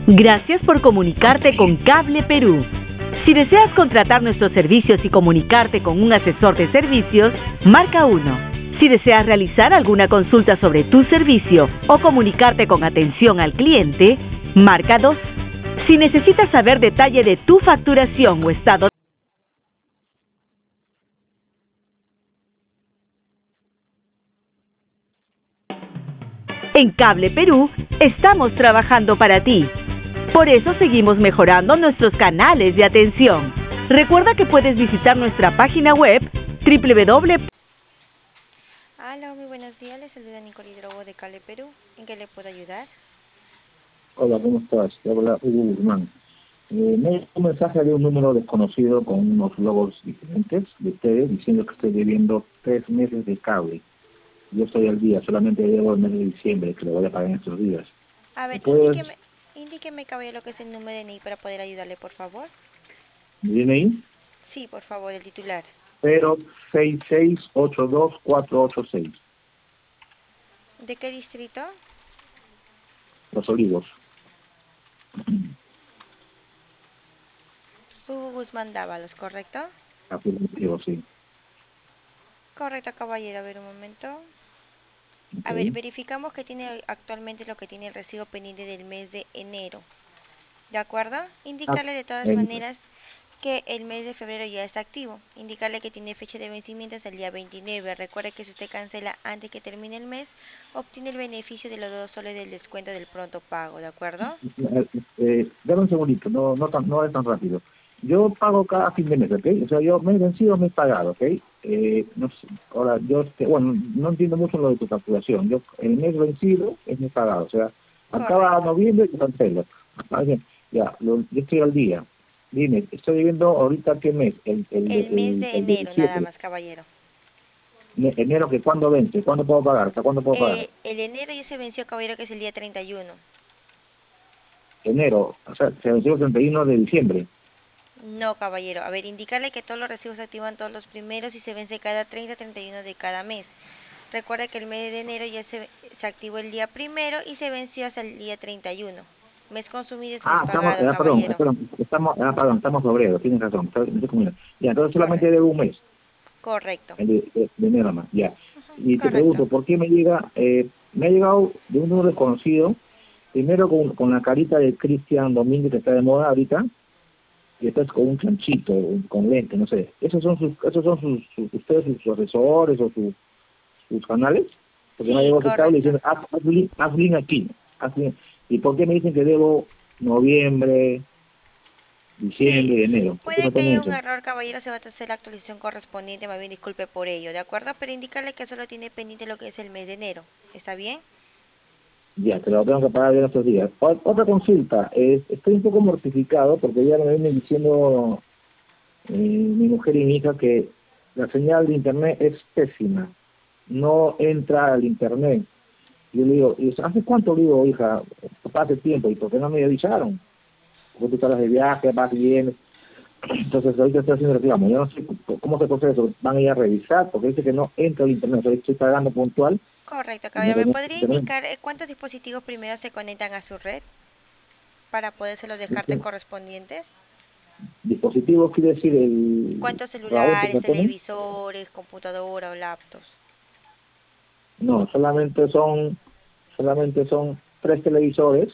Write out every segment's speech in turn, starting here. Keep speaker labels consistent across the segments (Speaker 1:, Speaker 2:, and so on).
Speaker 1: Gracias por comunicarte con Cable Perú. Si deseas contratar nuestros servicios y comunicarte con un asesor de servicios, marca 1. Si deseas realizar alguna consulta sobre tu servicio o comunicarte con atención al cliente, marca 2. Si necesitas saber detalle de tu facturación o estado en Cable Perú, estamos trabajando para ti. Por eso seguimos mejorando nuestros canales de atención. Recuerda que puedes visitar nuestra página web www.
Speaker 2: Hola, muy buenos días. Les saluda Nicole Hidrobo de Cable Perú. ¿En qué le puedo ayudar?
Speaker 3: Hola, ¿cómo estás? Te habla Hugo Guzmán. Me llegó un mensaje de un número desconocido con unos logos diferentes de ustedes diciendo que estoy debiendo 3 meses de cable. Yo estoy al día, solamente debo el mes de diciembre, que lo voy a pagar en estos días.
Speaker 2: A
Speaker 3: ¿Me
Speaker 2: ver,
Speaker 3: puedes,
Speaker 2: indíqueme, caballero, lo que es el número de DNI para poder ayudarle, por favor.
Speaker 3: mi DNI?
Speaker 2: Sí, por favor, el titular.
Speaker 3: 066824486.
Speaker 2: ¿De qué distrito?
Speaker 3: Los Olivos.
Speaker 2: Hugo Guzmán Dávalos, ¿correcto?
Speaker 3: Afirmativo, sí.
Speaker 2: Correcto, caballero. A ver, un momento. A ver,
Speaker 3: Okay.
Speaker 2: verificamos que tiene actualmente lo que tiene el recibo pendiente del mes de enero. ¿De acuerdo?
Speaker 3: Ah,
Speaker 2: Indicarle de todas
Speaker 3: en-
Speaker 2: maneras que el mes de febrero ya está activo. Indicarle que tiene fecha de vencimiento hasta el día 29. Recuerde que si usted cancela antes que termine el mes, obtiene el beneficio de los 2 soles del descuento del pronto pago. ¿De acuerdo?
Speaker 3: Dame un segundito, no es tan rápido. Yo pago cada fin de mes, ¿ok? O sea, yo me he vencido, me he pagado, ¿ok? No sé, ahora, bueno, no entiendo mucho lo de tu calculación. Yo, el mes vencido es mi pagado, o sea, acaba
Speaker 2: Correcto.
Speaker 3: noviembre y cancelo. Vale, ya, yo estoy al día. Dime, estoy viviendo ahorita qué mes,
Speaker 2: El mes de
Speaker 3: el de
Speaker 2: enero, nada
Speaker 3: diciembre,
Speaker 2: más, caballero.
Speaker 3: enero, que cuándo vence, cuándo puedo pagar, hasta cuándo puedo pagar.
Speaker 2: El enero ya se venció, caballero, que es el día 31.
Speaker 3: Enero, o sea, se venció el 31 de diciembre.
Speaker 2: No, caballero. A ver, indicarle que todos los recibos se activan todos los primeros y se vence cada 30-31 de cada mes. Recuerda que el mes de enero ya se activó el día primero y se venció hasta el día 31. Mes consumido es mes pagado, caballero.
Speaker 3: Estamos febrero, tienes razón. Ya, entonces solamente
Speaker 2: Correcto.
Speaker 3: debo un mes,
Speaker 2: Correcto.
Speaker 3: el de enero más, ya. Y te
Speaker 2: Correcto.
Speaker 3: pregunto, ¿por qué me llega? Me ha llegado de un número desconocido, primero con la carita de Cristian Domínguez, que está de moda ahorita, y después con un chanchito, con lente, no sé. Ustedes, sus asesores o sus canales, porque me ha
Speaker 2: Sí,
Speaker 3: llegado ese cable
Speaker 2: correcto.
Speaker 3: diciendo, haz link aquí, haz link. ¿Y por qué me dicen que debo noviembre,
Speaker 2: Sí,
Speaker 3: diciembre y enero? ¿Por qué
Speaker 2: puede
Speaker 3: me
Speaker 2: que
Speaker 3: ponen
Speaker 2: haya un
Speaker 3: eso?
Speaker 2: error, caballero, se va a hacer la actualización correspondiente, más bien disculpe por ello, ¿de acuerdo? Pero indicarle que solo tiene pendiente lo que es el mes de enero, ¿está bien?
Speaker 3: Ya, te lo tengo que pagar bien estos días. Otra consulta, estoy un poco mortificado porque ya me vienen diciendo mi mujer y mi hija que la señal de internet es pésima, no entra al internet. Yo le digo, ¿y hace cuánto? Le digo, hija, hace tiempo, ¿y por qué no me avisaron? Porque tú estás de viaje, vas y vienes. Entonces ahorita estoy haciendo reclamo. Yo no sé cómo se procede eso. Van a ir a revisar porque dice que no entra al internet. O sea, estoy pagando puntual
Speaker 2: Correcto,
Speaker 3: y no
Speaker 2: caballero. ¿Me
Speaker 3: tengo
Speaker 2: podría
Speaker 3: internet.
Speaker 2: indicar cuántos dispositivos primero se conectan a su red para podérselos dejarte correspondientes?
Speaker 3: Dispositivos quiere decir el
Speaker 2: ¿Cuántos
Speaker 3: router que
Speaker 2: celulares,
Speaker 3: me ponen.
Speaker 2: televisores, computadora o laptops?
Speaker 3: No, solamente son 3 televisores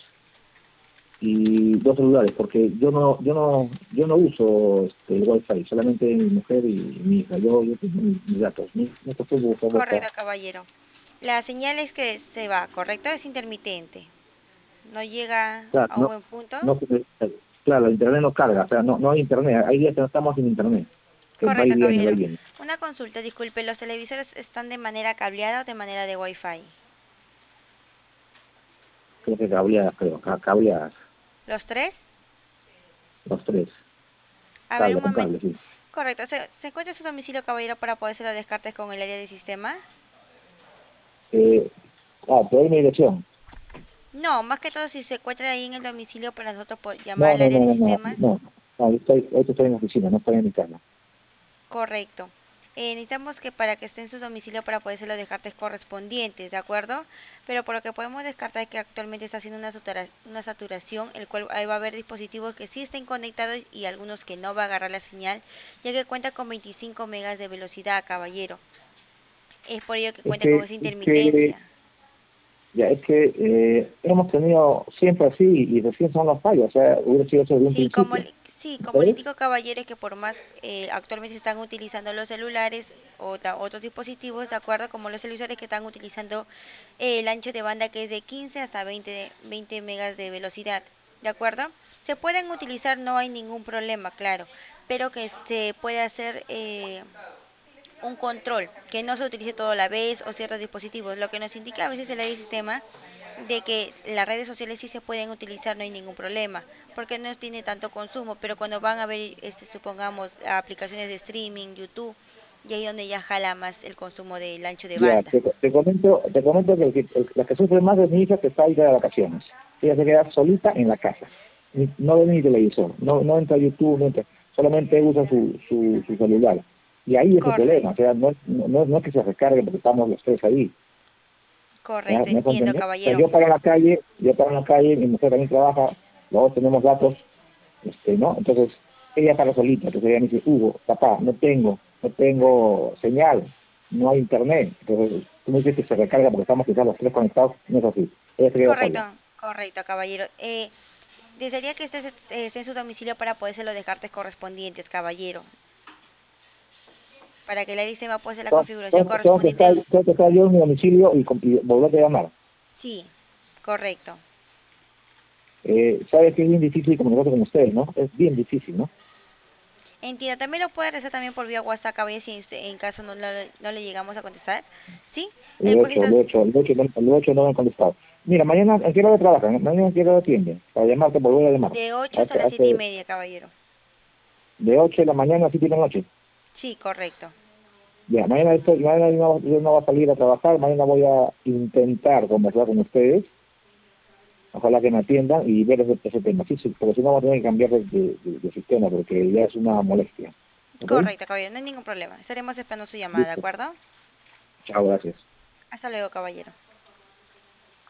Speaker 3: y 2 celulares, porque yo no uso el wifi, solamente mi mujer y mi hija. Yo tengo mis datos, mi costumbre usar
Speaker 2: Correcto,
Speaker 3: WhatsApp.
Speaker 2: caballero. La señal es que se va, ¿correcto? Es intermitente. No llega
Speaker 3: Claro,
Speaker 2: a un buen punto.
Speaker 3: claro, el internet no carga, o sea, no hay internet, hay días que no estamos sin internet, que va y
Speaker 2: Correcto,
Speaker 3: viene, va y
Speaker 2: caballero.
Speaker 3: viene.
Speaker 2: Una consulta, disculpe, ¿los televisores están de manera cableada o de manera de Wi-Fi?
Speaker 3: Creo que cableadas,
Speaker 2: ¿Los tres?
Speaker 3: los 3,
Speaker 2: A ver, un
Speaker 3: cable con
Speaker 2: momento.
Speaker 3: cable, sí.
Speaker 2: Correcto. ¿Se encuentra su domicilio, caballero, para poderse lo descartes con el área de sistema?
Speaker 3: Te doy mi dirección.
Speaker 2: No, más que todo si se encuentra ahí en el domicilio para nosotros llamar
Speaker 3: No,
Speaker 2: al
Speaker 3: no,
Speaker 2: área
Speaker 3: no,
Speaker 2: de
Speaker 3: no, no,
Speaker 2: sistemas.
Speaker 3: no, ahorita estoy en la oficina, no estoy en mi casa.
Speaker 2: Correcto. Necesitamos que para que esté en su domicilio para poderse los descartes correspondientes, ¿de acuerdo? Pero por lo que podemos descartar que actualmente está haciendo una saturación, el cual ahí va a haber dispositivos que sí estén conectados y algunos que no va a agarrar la señal, ya que cuenta con 25 megas de velocidad, caballero. Es por ello que
Speaker 3: Es
Speaker 2: cuenta con
Speaker 3: que,
Speaker 2: esa
Speaker 3: es que,
Speaker 2: intermitencia.
Speaker 3: ya, es que hemos tenido siempre así y recién son las fallas, o sea, hubiera sido eso de un
Speaker 2: Sí,
Speaker 3: principio.
Speaker 2: como le
Speaker 3: ¿Ustedes?
Speaker 2: indico, caballero, que por más actualmente se están utilizando los celulares o otros dispositivos, de acuerdo, como los celulares que están utilizando el ancho de banda que es de 15 hasta 20 megas de velocidad, ¿de acuerdo? Se pueden utilizar, no hay ningún problema, claro, pero que se puede hacer un control, que no se utilice todo a la vez o ciertos dispositivos, lo que nos indica a veces el área del sistema de que las redes sociales sí se pueden utilizar, no hay ningún problema, porque no tiene tanto consumo, pero cuando van a ver, supongamos, aplicaciones de streaming, YouTube, y ahí donde ya jala más el consumo del ancho de
Speaker 3: Ya,
Speaker 2: banda.
Speaker 3: te comento que la que sufre más es mi hija que está ahí de vacaciones. Ella se queda solita en la casa. No ve ni televisor, no entra a YouTube, no entra, solamente usa su celular. Y ahí es el problema, o
Speaker 2: Correcto,
Speaker 3: sea, no es que se recargue porque estamos los tres ahí. ¿Ya?
Speaker 2: correcto,
Speaker 3: ¿Me hace
Speaker 2: entiendo,
Speaker 3: entender? O sea,
Speaker 2: caballero.
Speaker 3: yo paro en la calle, mi mujer también trabaja, luego tenemos gatos, ¿no? Entonces, ella para solita, entonces ella me dice, Hugo, papá, no tengo señal, no hay internet. Entonces, tú me dices que se recarga porque estamos quizás los tres conectados, no es así. Ella se queda
Speaker 2: Correcto,
Speaker 3: sola.
Speaker 2: correcto, caballero. Desearía que esté en su domicilio para poderse los descartes correspondientes, caballero, para que la sistema pueda hacer la
Speaker 3: Entonces,
Speaker 2: configuración
Speaker 3: tengo que
Speaker 2: correspondiente.
Speaker 3: estar, tengo que estar yo en mi domicilio y volverte a llamar.
Speaker 2: Sí, correcto.
Speaker 3: Sabes que es bien difícil comunicarse con ustedes, ¿no? Es bien difícil, ¿no?
Speaker 2: Entiendo, también lo puede realizar también por vía WhatsApp, caballero, si en caso no le llegamos a contestar. ¿Sí? El
Speaker 3: Lo he hecho,
Speaker 2: proceso
Speaker 3: lo he
Speaker 2: es
Speaker 3: hecho, lo he hecho, lo he hecho, no me han contestado. Mira, mañana, ¿en qué hora trabajan? Mañana, ¿en qué hora atienden? Para llamarte, volver a llamar.
Speaker 2: de 8 hasta las 7:30, caballero.
Speaker 3: De 8 de la mañana a 7 de la noche.
Speaker 2: Sí, correcto.
Speaker 3: Ya, mañana yo no voy a salir a trabajar, mañana voy a intentar conversar con ustedes, ojalá que me atiendan y ver ese tema. Sí, sí, porque si no vamos a tener que cambiar de sistema, porque ya es una molestia. ¿Ok?
Speaker 2: Correcto, caballero, no hay ningún problema. Estaremos esperando su llamada, ¿de
Speaker 3: Listo.
Speaker 2: acuerdo?
Speaker 3: Chao, gracias.
Speaker 2: Hasta luego, caballero.